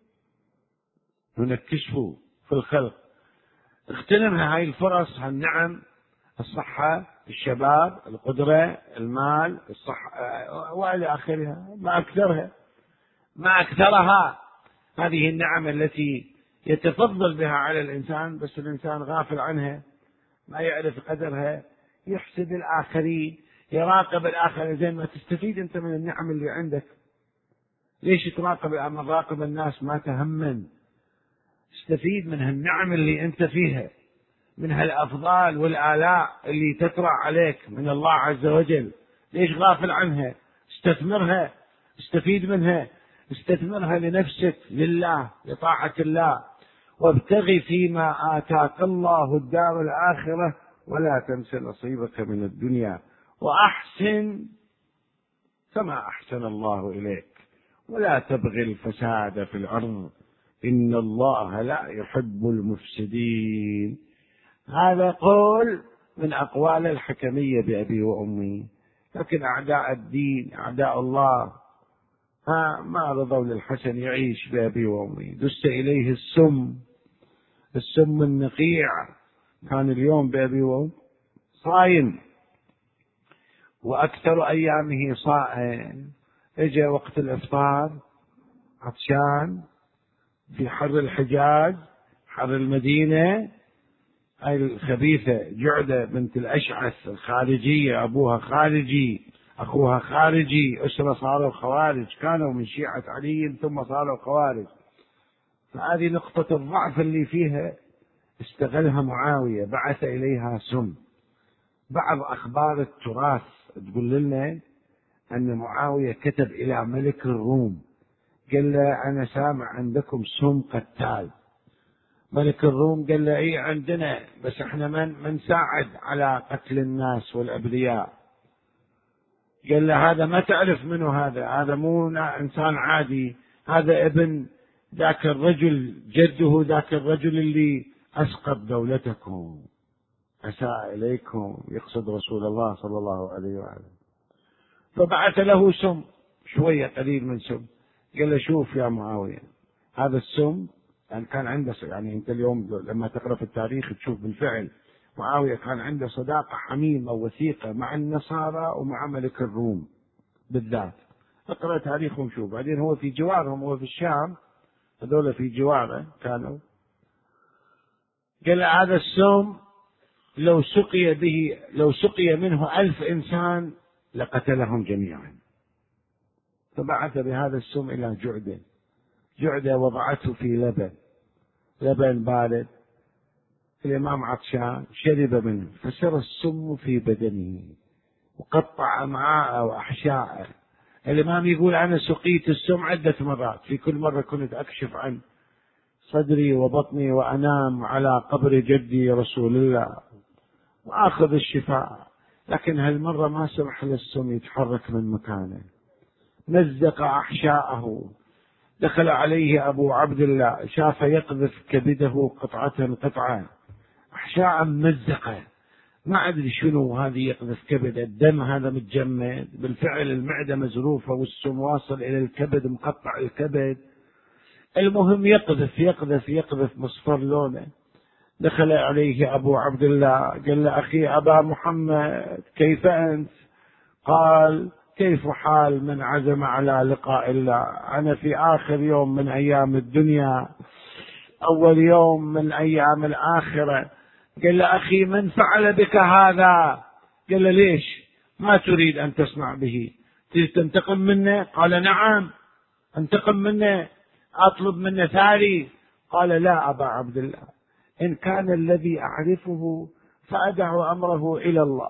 ننكشه في الخلق. اغتنمها هاي الفرص، هالنعم، الصحة، الشباب، القدرة، المال، الصحة وإلى آخرها، ما أكثرها، ما أكثرها. هذه النعم التي يتفضل بها على الإنسان، بس الإنسان غافل عنها، ما يعرف قدرها، يحسد الآخرين، يراقب الآخرين. زين ما تستفيد أنت من النعم اللي عندك؟ ليش تراقب مراقب الناس؟ ما تهمن، استفيد من هالنعم اللي أنت فيها، من هالأفضال والآلاء اللي تطرأ عليك من الله عز وجل. ليش غافل عنها؟ استثمرها، استفيد منها، استثمرها لنفسك، لله، لطاعة الله. وابتغ فيما آتاك الله الدار الآخرة ولا تنس نصيبك من الدنيا وأحسن كما أحسن الله إليك ولا تبغي الفساد في الأرض إن الله لا يحب المفسدين. هذا قول من أقوال الحكمية بأبي وأمي، لكن أعداء الدين، أعداء الله، ها ما رضوا للحسن يعيش بأبي وأمي. دس إليه السم، السم النقيع. كان اليوم بأبي وأمي صايم، وأكثر أيامه صائم. إجا وقت الإفطار عطشان في حر الحجاز، حر المدينة. هاي الخبيثة جعدة بنت الأشعث الخارجية، أبوها خارجي، أخوها خارجي، أسرة صاروا خوارج، كانوا من شيعة علي ثم صاروا خوارج. فهذه نقطة الضعف اللي فيها استغلها معاوية، بعث إليها سم. بعض أخبار التراث تقول لنا أن معاوية كتب إلى ملك الروم، قال له أنا سامع عندكم سم قتال. ملك الروم قال له إيه عندنا، بس احنا من منساعد على قتل الناس والأبرياء. قال له هذا ما تعرف منه، هذا هذا مو إنسان عادي، هذا ابن ذاك الرجل، جده ذاك الرجل اللي أسقط دولتكم، أساء إليكم، يقصد رسول الله صلى الله عليه وآله. فبعث له سم، شوية قليل من سم. قال له شوف يا معاوية، هذا السم يعني كان عنده، يعني أنت اليوم لما تقرأ في التاريخ تشوف بالفعل معاوية كان عنده صداقة حميمة ووثيقة مع النصارى ومع ملك الروم بالذات. اقرأ تاريخهم شوف. بعدين هو في جوارهم، هو في الشام، هذول في جواره كانوا. قال هذا السم لو سقي به، لو سقي منه ألف إنسان لقتلهم جميعا. فبعث بهذا السم إلى جعدة. جعدة وضعته في لبن، لبن بارد. الإمام عطشان شرب منه فسر السم في بدنه وقطع أمعاءه وأحشاءه. الإمام يقول أنا سقيت السم عدة مرات، في كل مرة كنت أكشف عن صدري وبطني وأنام على قبر جدي رسول الله وأخذ الشفاء، لكن هالمرة ما سمح للسم يتحرك من مكانه، مزق أحشاءه. دخل عليه أبو عبد الله، شاف يقذف كبده قطعة قطعة، أحشاء ممزقة، ما أدري شنو هذه يقذف كبد. الدم هذا متجمد بالفعل، المعدة مزروفة والسم واصل إلى الكبد، مقطع الكبد. المهم يقذف يقذف يقذف مصفر لونه. دخل عليه أبو عبد الله قال له أخي أبا محمد كيف أنت؟ قال كيف حال من عزم على لقاء الله؟ أنا في آخر يوم من أيام الدنيا، أول يوم من أيام الآخرة. قال له أخي من فعل بك هذا؟ قال له ليش ما تريد أن تسمع به؟ تريد تنتقم منه؟ قال نعم انتقم منه، أطلب منه ثاري. قال لا أبا عبد الله، إن كان الذي أعرفه فأدع أمره إلى الله،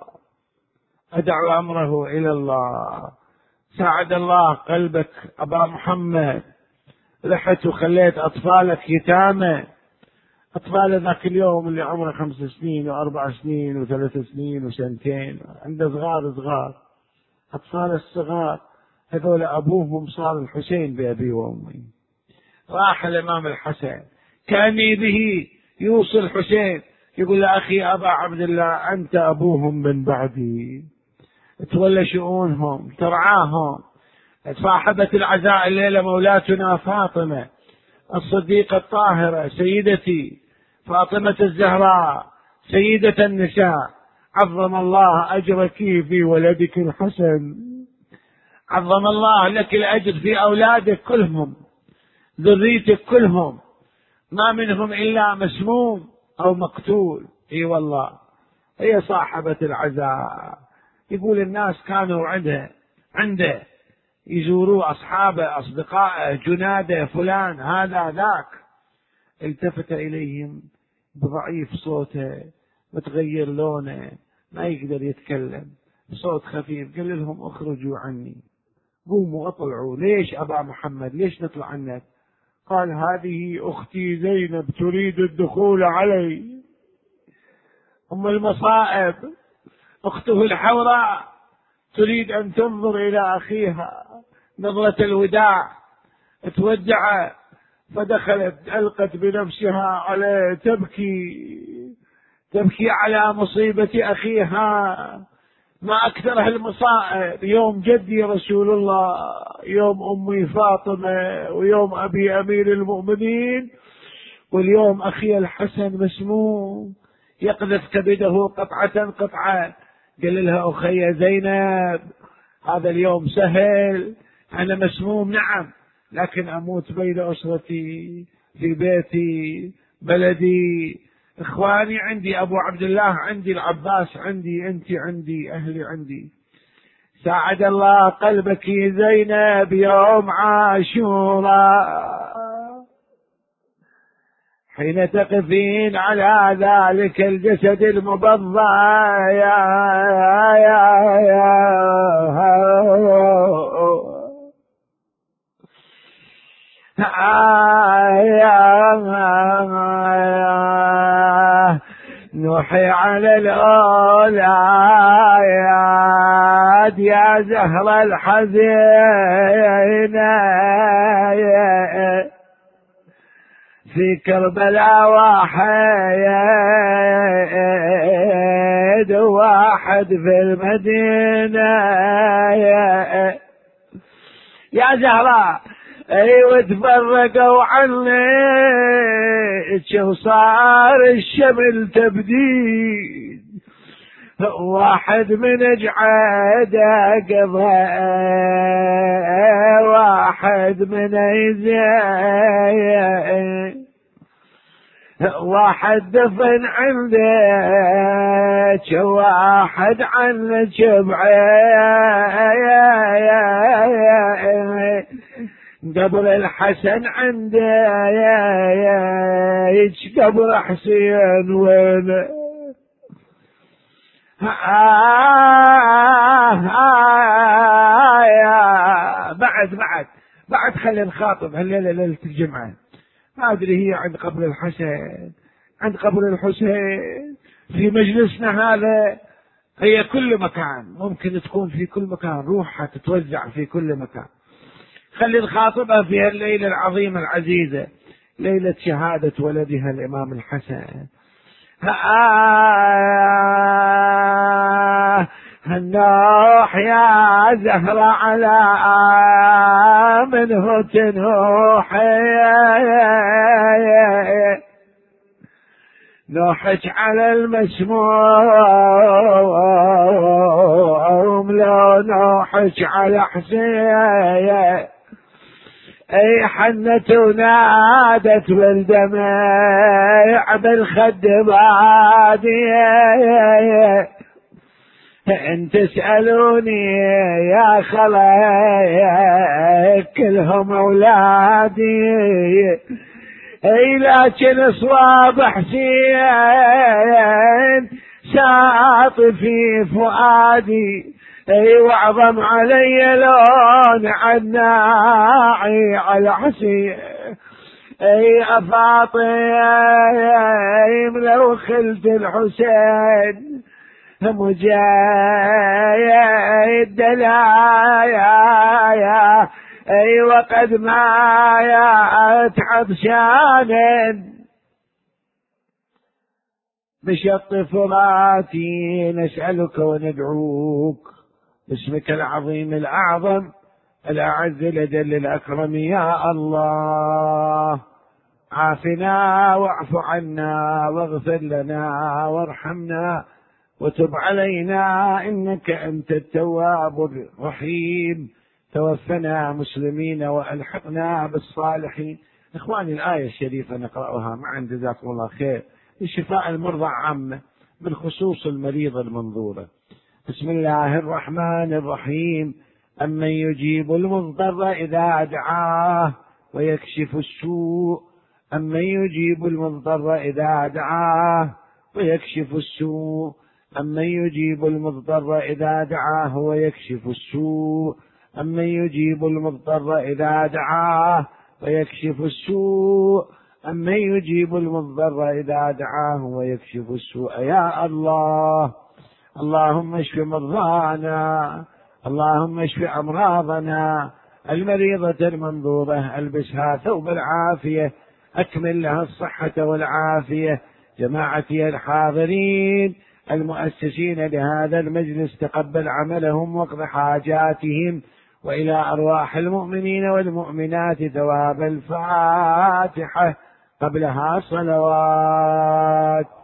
أدع أمره إلى الله. ساعد الله قلبك أبا محمد، رحت وخليت أطفالك يتامى، أطفال ذاك اليوم اللي عمره خمس سنين وأربع سنين وثلاث سنين وسنتين، عنده صغار صغار، أطفال الصغار هذول أبوهم صار الحسين بأبي وأمي. راح الإمام الحسن كان به يوصي الحسين، يقول له أخي أبا عبد الله أنت أبوهم من بعدي، تولى شؤونهم ترعاهم. صاحبة العزاء الليلة مولاتنا فاطمة الصديقة الطاهرة سيدتي فاطمة الزهراء سيدة النساء، عظم الله أجرك في ولدك الحسن، عظم الله لك الأجر في أولادك كلهم، ذريتك كلهم، ما منهم إلا مسموم أو مقتول. اي والله هي صاحبة العزاء. يقول الناس كانوا عنده عنده يزوروا أصحابه أصدقائه جناده فلان هذا ذاك، التفت إليهم بضعيف صوته متغير لونه، ما يقدر يتكلم، صوت خفيف، قال لهم اخرجوا عني، قوموا اطلعوا. ليش أبا محمد ليش نطلع عنك؟ قال هذه أختي زينب تريد الدخول علي، أم المصائب، أخته الحوراء تريد أن تنظر إلى أخيها نظرة الوداع تودع. فدخلت ألقت بنفسها عليه تبكي تبكي على مصيبة أخيها. ما أكثر المصائب، يوم جدي رسول الله، يوم أمي فاطمة، ويوم أبي أمير المؤمنين، واليوم أخي الحسن مسموم يقذف كبده قطعة قطعة. قال لها أخي زينب هذا اليوم سهل، أنا مسموم نعم، لكن أموت بين أسرتي في بيتي بلدي، إخواني عندي، أبو عبد الله عندي، العباس عندي، أنت عندي، أهلي عندي. ساعد الله قلبك زينب يوم عاشوراء حين تقفين على ذلك الجسد المبضع يا يا يا يا نوحي على الأولاد يا زهر الحزين في كربلاء واحد واحد في المدينة يا زهراء ايوه تفرقوا عنك وصار الشمل تبديد، واحد من جعاده قضى واحد من ايزاي واحد دفن عندك واحد عنك بعيد قبر الحسن عنده قبر حسين وين آه آه آه بعد بعد بعد خلينا نخاطب هالليلة ليلة الجمعة، ما أدري هي عند قبر الحسن عند قبر الحسين في مجلسنا هذا، هي كل مكان ممكن تكون في كل مكان، روحها تتوزع في كل مكان. خلي نخاطبها في هالليلة العظيمة العزيزة، ليلة شهادة ولدها الإمام الحسن. آه النوح يا زهرة على منه تنوح نوحك على المسموم لو نوحك على حسين اي حنت ونادت بالدمع بالخد بادية إن تسألوني يا خلايا كلهم أولادي، اي لكن صواب حسين ساط في فؤادي، اي واعظم علي لون عناعي على حسين، اي افاطم لو خلت الحسين مجايد دلايا، اي وقد ما يا عطشان بشط فراتي نسألك وندعوك باسمك العظيم الأعظم الأعز الأجل الأكرم يا الله. عافنا واعف عنا واغفر لنا وارحمنا وتب علينا إنك أنت التواب الرحيم. توفنا مسلمين وألحقنا بالصالحين. إخواني الآية الشريفة نقرأها معا جزاكم الله خير لشفاء المرضى عامة بالخصوص المريض المنظورة. بسم الله الرحمن الرحيم. أمن يجيب المضطر إذا دعاه ويكشف السوء، أمن يجيب المضطر إذا دعاه ويكشف السوء، أمن يجيب المضطر إذا دعاه ويكشف السوء، أمن يجيب المضطر إذا دعاه ويكشف السوء، أمن يجيب المضطر إذا دعاه ويكشف السوء. يا الله، اللهم اشف مرضانا، اللهم اشف أمراضنا المريضة المنظورة، البسها ثوب العافية، أكمل لها الصحة والعافية. جماعتي الحاضرين المؤسسين لهذا المجلس تقبل عملهم واقض حاجاتهم، وإلى أرواح المؤمنين والمؤمنات ثواب الفاتحة قبلها صلوات.